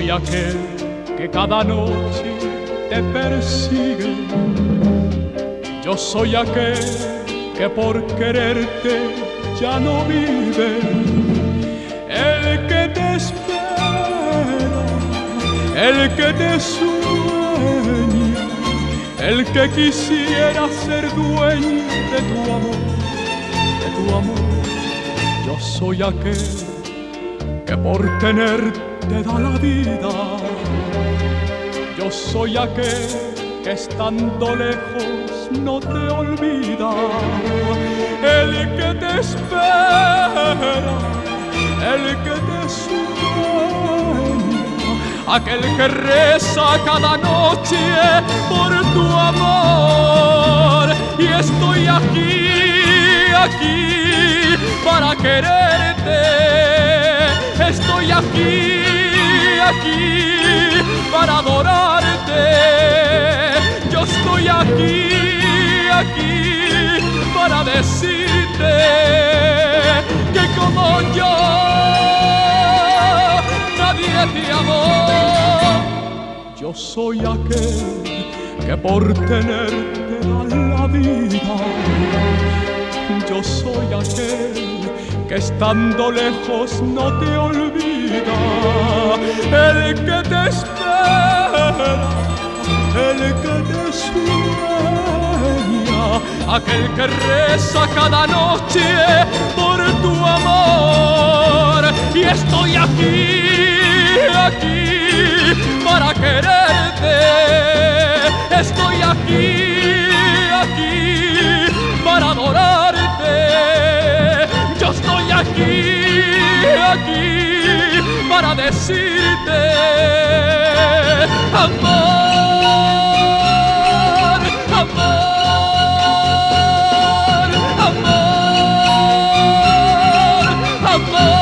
soy aquel que cada noche te persigue. Yo soy aquel que por quererte ya no vive. El que te espera, el que te sueña, el que quisiera ser dueño de tu amor, de tu amor. Yo soy aquel que por tenerte da la vida. Yo soy aquel que estando lejos no te olvida. El que te espera, el que te sueña, aquel que reza cada noche por tu amor. Y estoy aquí, aquí para quererte. Estoy aquí, aquí para adorarte. Yo estoy aquí, aquí para decirte que como yo nadie te amó. Yo soy aquel que por tenerte da la vida. Yo soy aquel que estando lejos no te olvida. El que te espera, el que te sueña, aquel que reza cada noche por tu amor. Y estoy aquí, aquí para quererte. Estoy aquí, aquí para adorarte. Yo estoy aquí, aquí para decirte amor, amor, amor, amor.